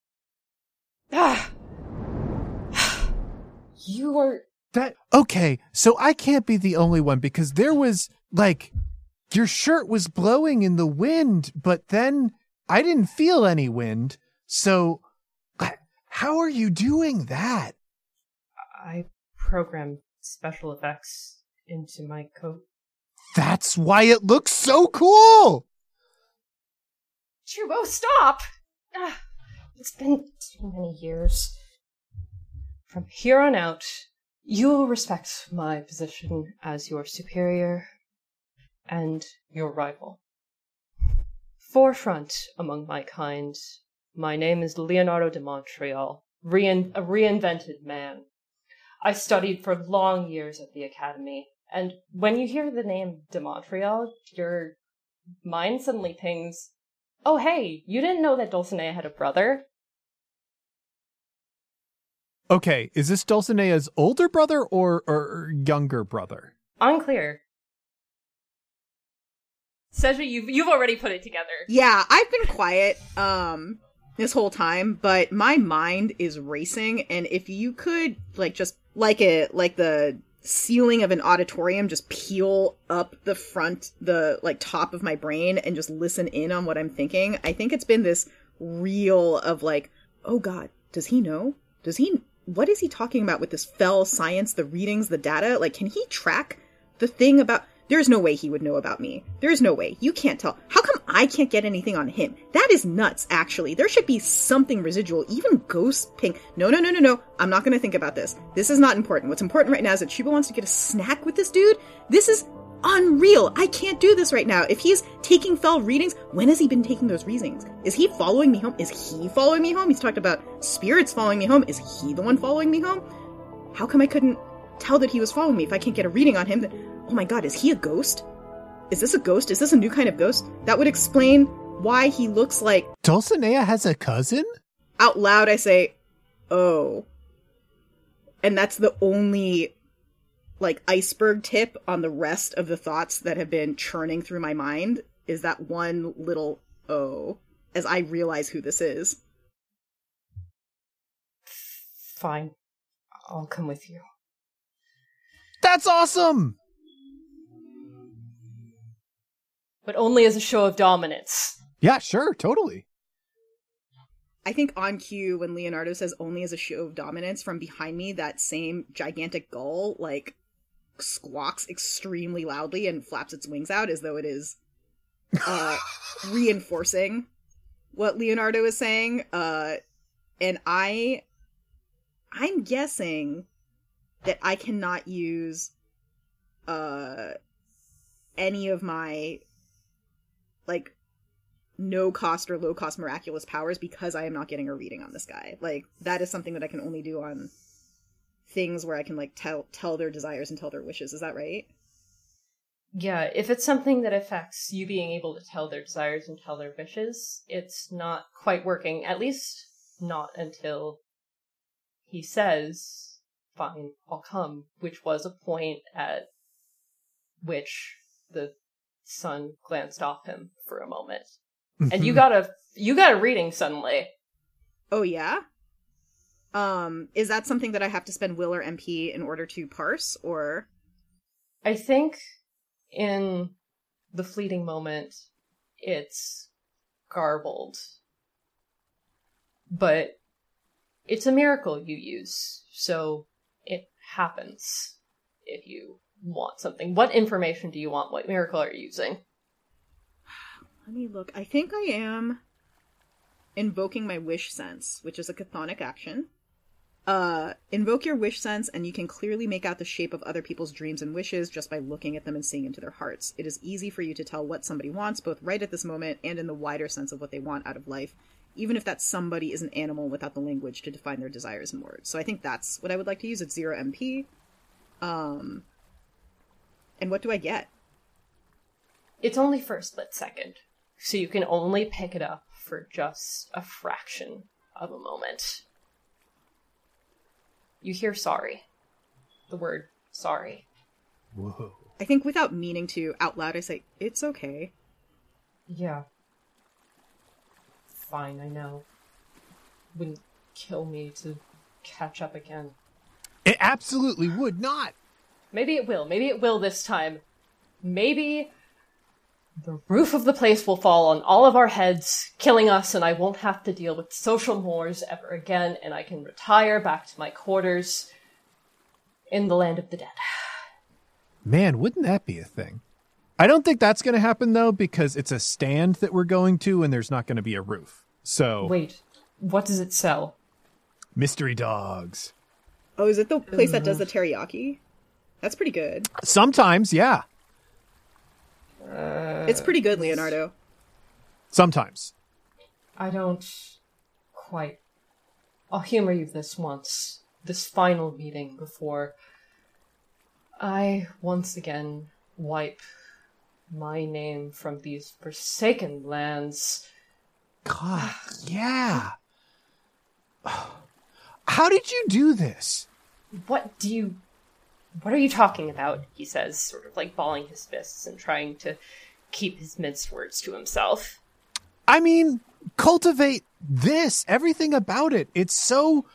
You are... Okay, so I can't be the only one, because there was, like, your shirt was blowing in the wind, but then I didn't feel any wind. So how are you doing that? I programmed special effects into my coat. That's why it looks so cool! Chubo, stop! It's been too many years. From here on out, you will respect my position as your superior and your rival. Forefront among my kind, my name is Leonardo de Montreal, a reinvented man. I studied for long years at the Academy, and when you hear the name de Montreal, your mind suddenly pings, "Oh hey, you didn't know that Dulcinea had a brother?" Okay, is this Dulcinea's older brother or younger brother? Unclear. Seji, you've already put it together. Yeah, I've been quiet this whole time, but my mind is racing, and if you could just like the ceiling of an auditorium, just peel up the top of my brain and just listen in on what I'm thinking. I think it's been this reel of like, oh god, does he know? What is he talking about with this fell science, the readings, the data? Like, can he track the thing about... There's no way he would know about me. There's no way. You can't tell. How come I can't get anything on him? That is nuts, actually. There should be something residual, even ghost ping. No. I'm not going to think about this. This is not important. What's important right now is that Chuba wants to get a snack with this dude. This is unreal. I can't do this right now. If he's taking fell readings, when has he been taking those readings? Is he following me home? Is he following me home? He's talked about spirits following me home. Is he the one following me home? How come I couldn't tell that he was following me if I can't get a reading on him? Oh my god, is he a ghost? Is this a ghost? Is this a new kind of ghost? That would explain why he looks like... Dulcinea has a cousin? Out loud I say, oh. And that's the only... iceberg tip on the rest of the thoughts that have been churning through my mind, is that one little "oh" as I realize who this is. Fine. I'll come with you. That's awesome! But only as a show of dominance. Yeah, sure, totally. I think on cue, when Leonardo says only as a show of dominance, from behind me, that same gigantic gull, like, squawks extremely loudly and flaps its wings out as though it is reinforcing what Leonardo is saying. And I'm guessing that I cannot use any of my, like, no-cost or low-cost miraculous powers because I am not getting a reading on this guy. Like, that is something that I can only do on things where I can, like, tell their desires and tell their wishes. Is that right? Yeah, if it's something that affects you being able to tell their desires and tell their wishes, it's not quite working. At least not until he says, fine, I'll come, which was a point at which the sun glanced off him for a moment. And you got a reading suddenly. Oh, yeah? Is that something that I have to spend will or MP in order to parse, or? I think in the fleeting moment, it's garbled. But it's a miracle you use, so it happens if you want something. What information do you want? What miracle are you using? Let me look. I think I am invoking my wish sense, which is a chthonic action. Invoke your wish sense, and you can clearly make out the shape of other people's dreams and wishes just by looking at them and seeing into their hearts. It is easy for you to tell what somebody wants, both right at this moment and in the wider sense of what they want out of life, even if that somebody is an animal without the language to define their desires in words. So I think that's what I would like to use. It's 0 MP. And what do I get? It's only for a split second, so you can only pick it up for just a fraction of a moment. You hear sorry. The word sorry. Whoa. I think without meaning to, out loud, I say, it's okay. Yeah. Fine, I know. Wouldn't kill me to catch up again. It absolutely would not. Maybe it will. Maybe it will this time. Maybe the roof of the place will fall on all of our heads, killing us, and I won't have to deal with social mores ever again, and I can retire back to my quarters in the land of the dead. Man, wouldn't that be a thing? I don't think that's going to happen, though, because it's a stand that we're going to, and there's not going to be a roof. So, wait, what does it sell? Mystery dogs. Oh, is it the place that does the teriyaki? That's pretty good. Sometimes, yeah. It's pretty good, Leonardo. Sometimes. I don't quite... I'll humor you this once. This final meeting before I once again wipe my name from these forsaken lands. God, yeah. How did you do this? What are you talking about? He says, sort of like balling his fists and trying to keep his minced words to himself. I mean, cultivate this, everything about it. It's so,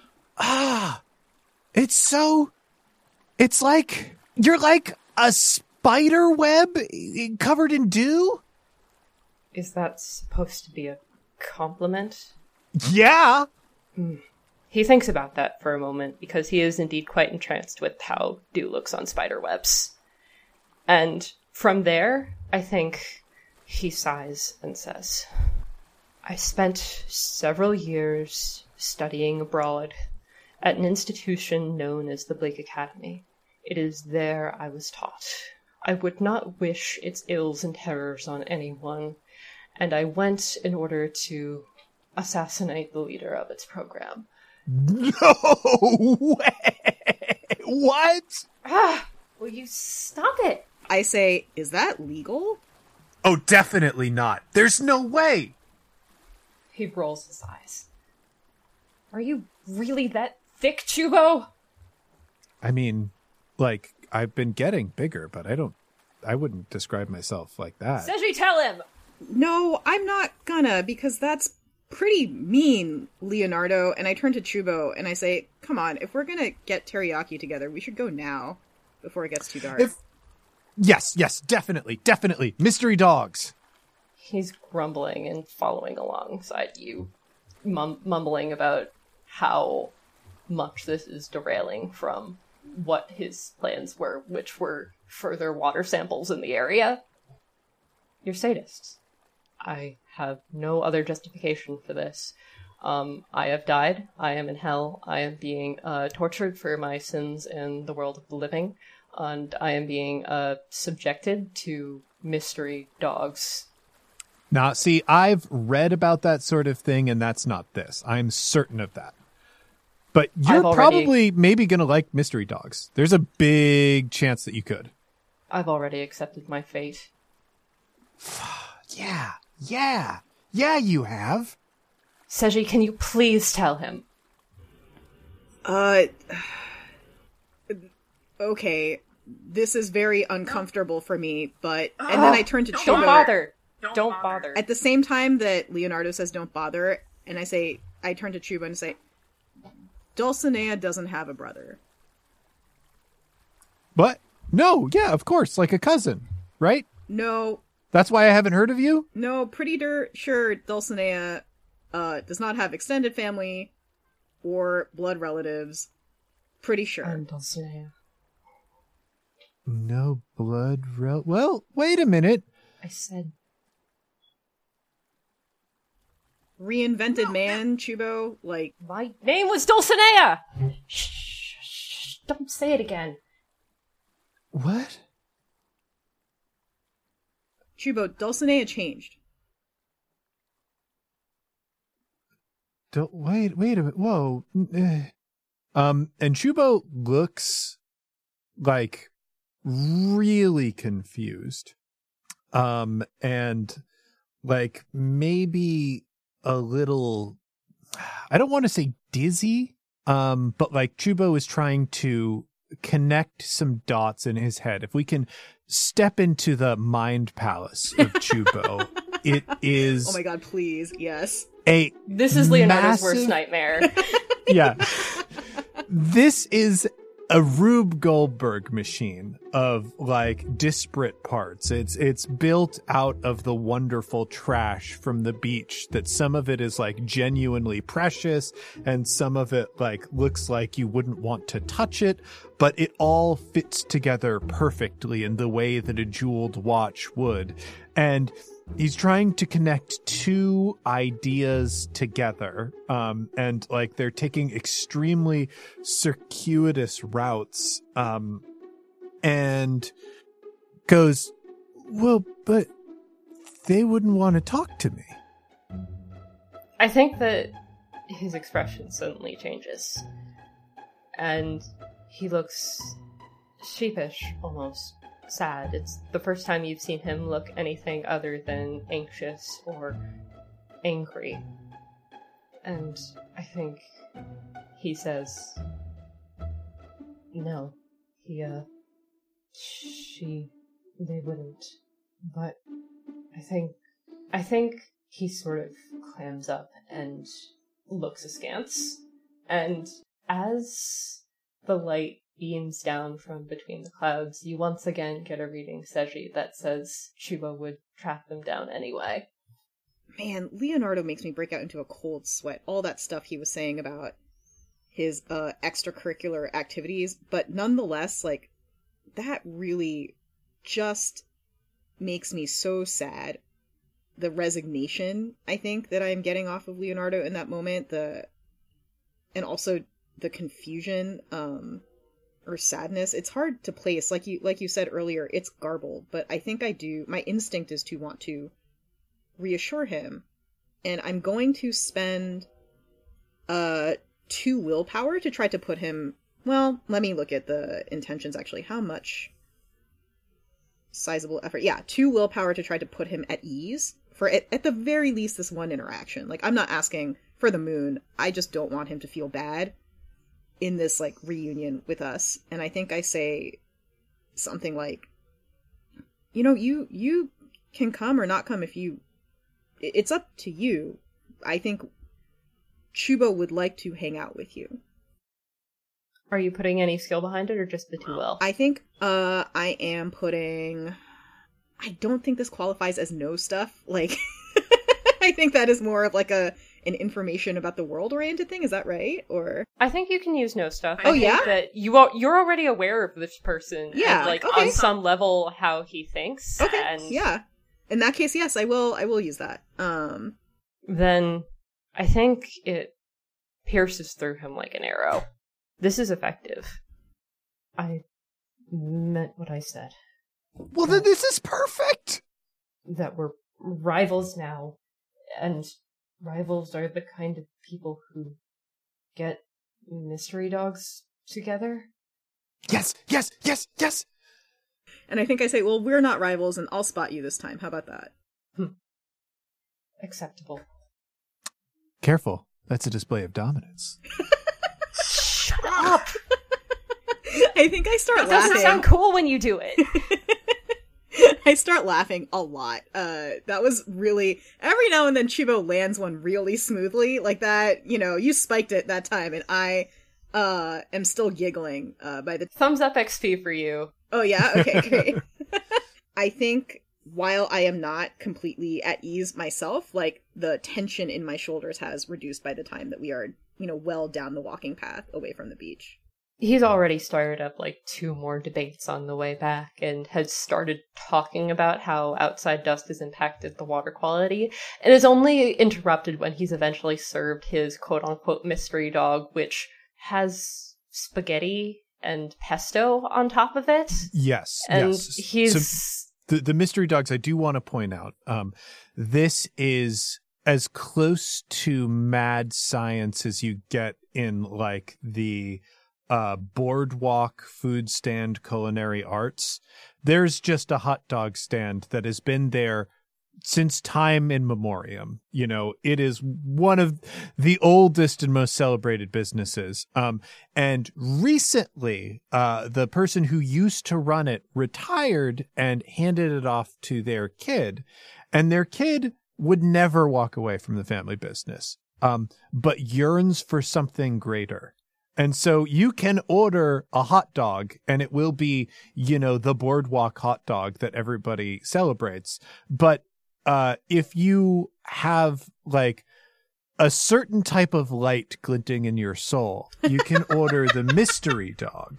it's like, you're like a spider web covered in dew? Is that supposed to be a compliment? Yeah. He thinks about that for a moment, because he is indeed quite entranced with how dew looks on spider webs. And from there, I think he sighs and says, I spent several years studying abroad at an institution known as the Blake Academy. It is there I was taught. I would not wish its ills and terrors on anyone, and I went in order to assassinate the leader of its program. No way! What? Will you stop it? I say, is that legal? Oh, definitely not. There's no way. He rolls his eyes. Are you really that thick, Chubo? I mean, like, I've been getting bigger, but I wouldn't describe myself like that. Seji, tell him! No, I'm not gonna, because that's pretty mean, Leonardo. And I turn to Chubo and I say, come on, if we're gonna get teriyaki together, we should go now, before it gets too dark. Yes, definitely. Mystery dogs. He's grumbling and following alongside you. mumbling about how much this is derailing from what his plans were, which were further water samples in the area. You're sadists. I have no other justification for this. I have died. I am in hell. I am being tortured for my sins in the world of the living. And I am being subjected to mystery dogs. Now, see, I've read about that sort of thing, and that's not this. I'm certain of that. But you're probably maybe going to like mystery dogs. There's a big chance that you could. I've already accepted my fate. Yeah, you have. Seji, can you please tell him? Okay. This is very uncomfortable for me, but... And then I turn to Chubo. Don't bother. Don't bother. At the same time that Leonardo says don't bother, and I turn to Chuba and say, Dulcinea doesn't have a brother. What? No, yeah, of course, like a cousin, right? No. That's why I haven't heard of you? No, pretty sure Dulcinea does not have extended family or blood relatives. Pretty sure. I'm Dulcinea. No blood Well, wait a minute. I said... Reinvented man, Chubo, like... My name was Dulcinea! Shh, don't say it again. What? Chubo, Dulcinea changed. Wait a minute. Whoa. And Chubo looks like really confused. And like maybe a little, I don't want to say dizzy, but like Chubo is trying to connect some dots in his head. If we can step into the mind palace of Chubo, it is... Oh my god, please, yes. This is Leonardo's worst nightmare. Yeah. This is a Rube Goldberg machine of like disparate parts. It's built out of the wonderful trash from the beach that some of it is like genuinely precious and some of it like looks like you wouldn't want to touch it, but it all fits together perfectly in the way that a jeweled watch would. And he's trying to connect two ideas together, and like they're taking extremely circuitous routes, and goes, well, but they wouldn't want to talk to me. I think that his expression suddenly changes, and he looks sheepish, almost sad. It's the first time you've seen him look anything other than anxious or angry. And I think he says, no, they wouldn't. But I think he sort of clams up and looks askance. And as the light beams down from between the clouds, you once again get a reading, Seji, that says Chuba would track them down anyway. Man, Leonardo makes me break out into a cold sweat. All that stuff he was saying about his extracurricular activities, but nonetheless, like, that really just makes me so sad. The resignation, I think, that I'm getting off of Leonardo in that moment, and also the confusion, or sadness. It's hard to place. Like you said earlier, it's garbled, but I think my instinct is to want to reassure him. And I'm going to spend 2 willpower to try to put him... Well, let me look at the intentions actually. How much sizable effort? Yeah, 2 willpower to try to put him at ease for at the very least this one interaction. Like, I'm not asking for the moon. I just don't want him to feel bad in this like reunion with us. And I think I say something like, you can come or not come it's up to you. I think Chuba would like to hang out with you. Are you putting any skill behind it or just the 2 will? I think I am putting... I don't think this qualifies as no stuff. Like, I think that is more of like an information about the world oriented thing. Is that right? Or I think you can use know stuff. Oh, I think yeah? that you're already aware of this person. Yeah, And, like, okay. on some level, how he thinks. okay, And yeah. In that case, yes, I will use that. then I think it pierces through him like an arrow. This is effective. I meant what I said. Well, then this is perfect. That we're rivals now, and rivals are the kind of people who get mystery dogs together. Yes, yes, yes, yes. And I think I say, well, we're not rivals, and I'll spot you this time. How about that? Acceptable. Careful. That's a display of dominance. Shut up! I think I start It doesn't laughing. sound cool when you do it. I start laughing a lot. That was really, every now and then Chibo lands one really smoothly like that. You know, you spiked it that time, and I am still giggling by the Thumbs up XP for you. Oh yeah? Okay, great. I think while I am not completely at ease myself, like, the tension in my shoulders has reduced by the time that we are, you know, well down the walking path away from the beach. He's already started up like 2 more debates on the way back and has started talking about how outside dust has impacted the water quality, and is only interrupted when he's eventually served his quote-unquote mystery dog, which has spaghetti and pesto on top of it. Yes, And yes. he's... So the mystery dogs, I do want to point out, this is as close to mad science as you get in, like, the boardwalk food stand culinary arts. There's just a hot dog stand that has been there since time in memoriam. You know, it is one of the oldest and most celebrated businesses. And recently, the person who used to run it retired and handed it off to their kid, and their kid would never walk away from the family business, but yearns for something greater. And so you can order a hot dog and it will be, you know, the boardwalk hot dog that everybody celebrates. But if you have, like, a certain type of light glinting in your soul, you can order the mystery dog.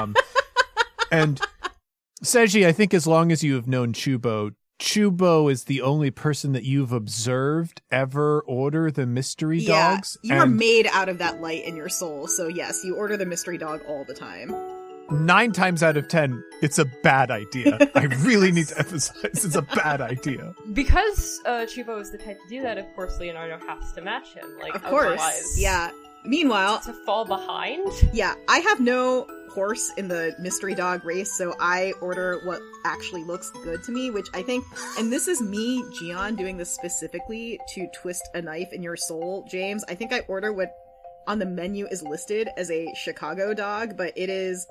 And Seiji, I think as long as you have known Chubo is the only person that you've observed ever order the mystery dogs. You are made out of that light in your soul, so yes, you order the mystery dog all the time. 9 times out of 10, it's a bad idea. I really need to emphasize it's a bad idea. Because Chibo is the type to do that, of course Leonardo has to match him. Like, Of course, otherwise, yeah. Meanwhile, to fall behind. yeah, I have no horse in the mystery dog race, so I order what actually looks good to me, which I think, and this is me, Gian, doing this specifically to twist a knife in your soul, James. I think I order what on the menu is listed as a Chicago dog, but it is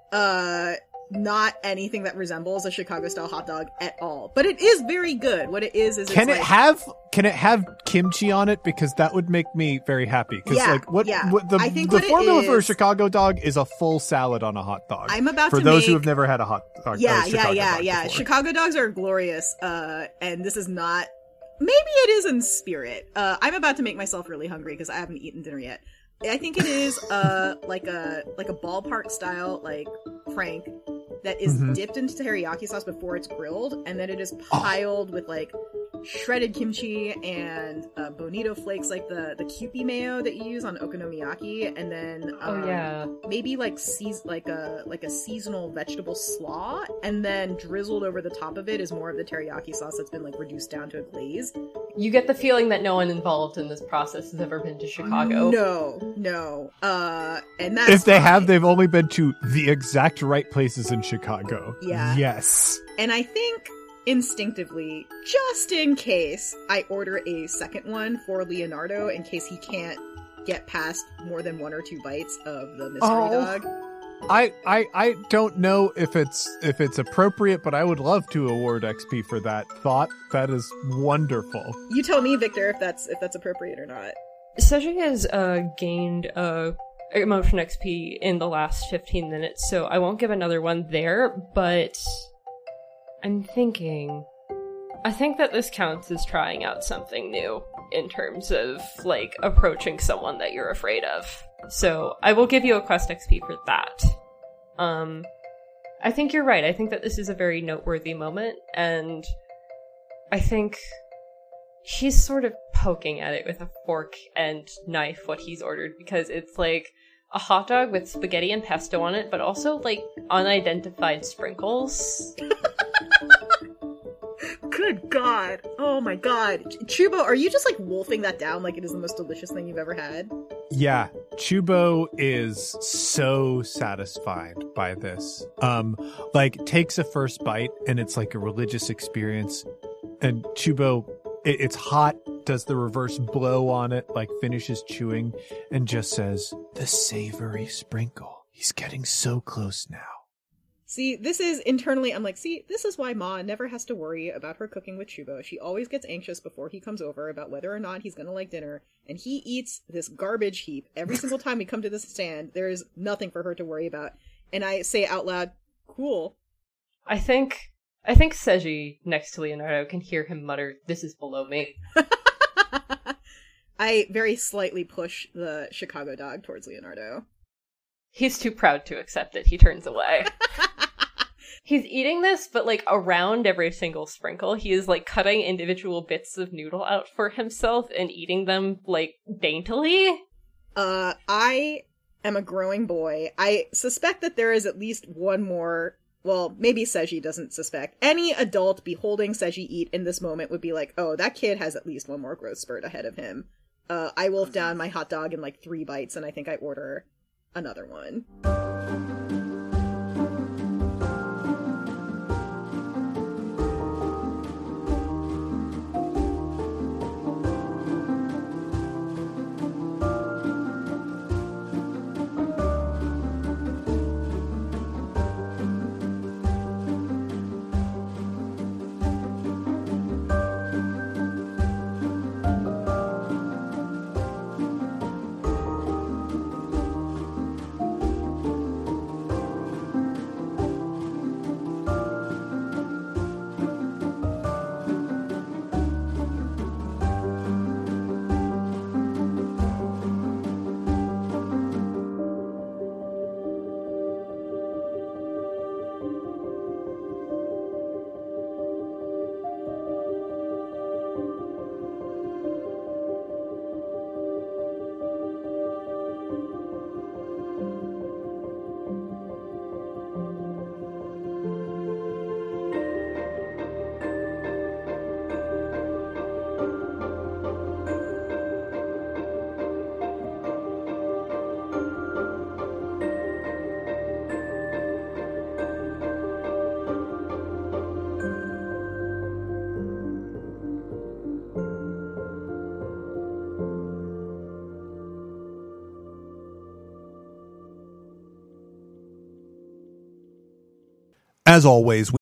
not anything that resembles a Chicago style hot dog at all. But it is very good. What it is Can it's it like, have kimchi on it? Because that would make me very happy. Because Yeah, like what yeah. the I think the what it formula for a is- Chicago dog is a full salad on a hot dog. I'm about for to those who make- have never had a hot dog. Yeah. Chicago dog before. Chicago dogs are glorious, and this is not. Maybe it is in spirit. I'm about to make myself really hungry because I haven't eaten dinner yet. I think it is like a ballpark style like Frank that is Mhm. dipped into teriyaki sauce before it's grilled, and then it is piled with like shredded kimchi and bonito flakes, like the Kewpie mayo that you use on okonomiyaki, and then maybe like a seasonal vegetable slaw, and then drizzled over the top of it is more of the teriyaki sauce that's been like reduced down to a glaze. You get the feeling that no one involved in this process has ever been to Chicago. No. And that's If they have, fine. they've only been to the exact right places in Chicago. Yeah. Yes. And I think instinctively, just in case, I order a second one for Leonardo in case he can't get past more than 1 or 2 bites of the mystery dog. I don't know if it's appropriate, but I would love to award XP for that thought. That is wonderful. You tell me, Victor, if that's appropriate or not. Seiji has gained emotion XP in the last 15 minutes, so I won't give another one there, but I'm thinking, I think that this counts as trying out something new in terms of, like, approaching someone that you're afraid of. So I will give you a quest XP for that. I think you're right. I think that this is a very noteworthy moment, and I think he's sort of poking at it with a fork and knife, what he's ordered, because it's like a hot dog with spaghetti and pesto on it, but also, like, unidentified sprinkles. Good God. Oh my God. Chubo, are you just, like, wolfing that down like it is the most delicious thing you've ever had? Yeah, Chubo is so satisfied by this. Like, takes a first bite, and it's like a religious experience. And Chubo, it's hot, does the reverse blow on it, like finishes chewing, and just says, "The savory sprinkle. He's getting so close now." See, this is internally, I'm like, see, this is why Ma never has to worry about her cooking with Chubo. She always gets anxious before he comes over about whether or not he's gonna like dinner, and he eats this garbage heap. Every single time we come to this stand, there is nothing for her to worry about. And I say out loud, cool. I think Seji, next to Leonardo, can hear him mutter, "This is below me." I very slightly push the Chicago dog towards Leonardo. He's too proud to accept it. He turns away. He's eating this, but, like, around every single sprinkle, he is, like, cutting individual bits of noodle out for himself and eating them, like, daintily. I am a growing boy. I suspect that there is at least one more, well, maybe Seji doesn't suspect. Any adult beholding Seji eat in this moment would be like, oh, that kid has at least one more growth spurt ahead of him. I wolf down my hot dog in, like, 3 bites, and I think I order another one. As always,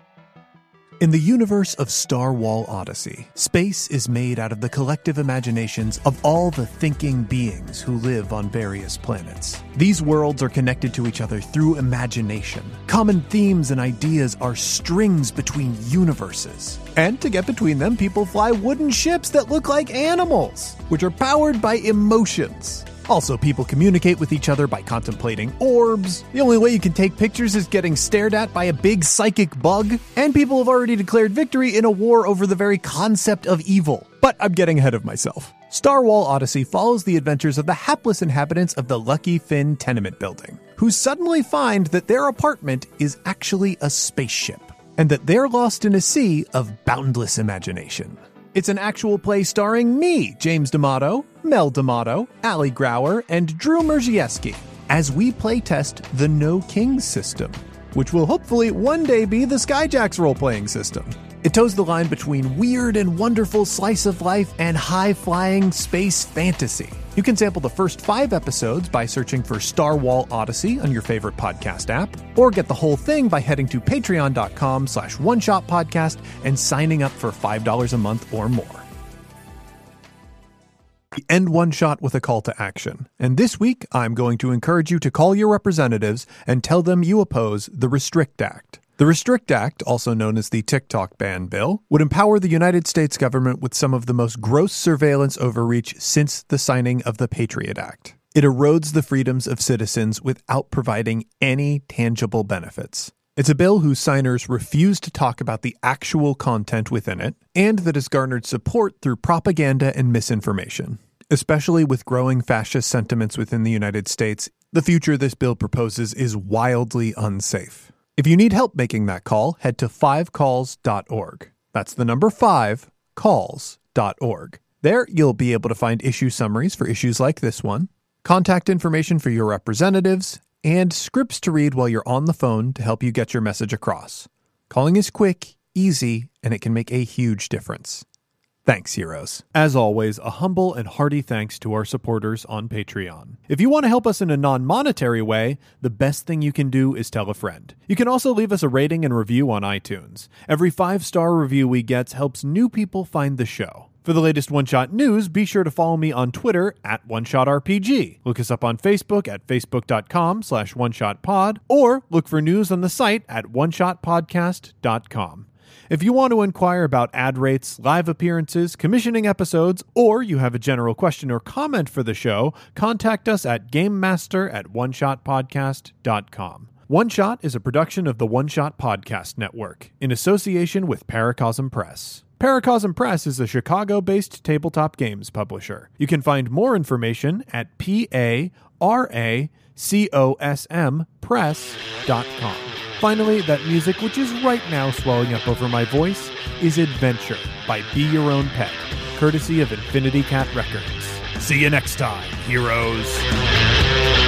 in the universe of Star Wall Odyssey, space is made out of the collective imaginations of all the thinking beings who live on various planets. These worlds are connected to each other through imagination. Common themes and ideas are strings between universes. And to get between them, people fly wooden ships that look like animals, which are powered by emotions. Also, people communicate with each other by contemplating orbs. The only way you can take pictures is getting stared at by a big psychic bug. And people have already declared victory in a war over the very concept of evil. But I'm getting ahead of myself. Star Wall Odyssey follows the adventures of the hapless inhabitants of the Lucky Finn tenement building, who suddenly find that their apartment is actually a spaceship, and that they're lost in a sea of boundless imagination. It's an actual play starring me, James D'Amato, Mel D'Amato, Ali Grauer, and Drew Merzieski, as we playtest the No Kings system, which will hopefully one day be the Skyjacks role-playing system. It toes the line between weird and wonderful slice of life and high-flying space fantasy. You can sample the first 5 episodes by searching for Star Wall Odyssey on your favorite podcast app, or get the whole thing by heading to patreon.com/oneshotpodcast and signing up for $5 a month or more. We end One Shot with a call to action, and this week I'm going to encourage you to call your representatives and tell them you oppose the Restrict Act. The Restrict Act, also known as the TikTok ban bill, would empower the United States government with some of the most gross surveillance overreach since the signing of the Patriot Act. It erodes the freedoms of citizens without providing any tangible benefits. It's a bill whose signers refuse to talk about the actual content within it, and that has garnered support through propaganda and misinformation. Especially with growing fascist sentiments within the United States, the future this bill proposes is wildly unsafe. If you need help making that call, head to 5calls.org. That's the number 5, calls.org. There, you'll be able to find issue summaries for issues like this one, contact information for your representatives, and scripts to read while you're on the phone to help you get your message across. Calling is quick, easy, and it can make a huge difference. Thanks, heroes. As always, a humble and hearty thanks to our supporters on Patreon. If you want to help us in a non-monetary way, the best thing you can do is tell a friend. You can also leave us a rating and review on iTunes. Every 5-star review we get helps new people find the show. For the latest One Shot news, be sure to follow me on Twitter at OneShotRPG. Look us up on Facebook at facebook.com/OneShotPod, or look for news on the site at OneShotPodcast.com. If you want to inquire about ad rates, live appearances, commissioning episodes, or you have a general question or comment for the show, contact us at GameMaster@OneShotPodcast.com. One Shot is a production of the One Shot Podcast Network, in association with Paracosm Press. Paracosm Press is a Chicago-based tabletop games publisher. You can find more information at paracosmpress.com. Finally, that music, which is right now swelling up over my voice, is Adventure by Be Your Own Pet, courtesy of Infinity Cat Records. See you next time, heroes!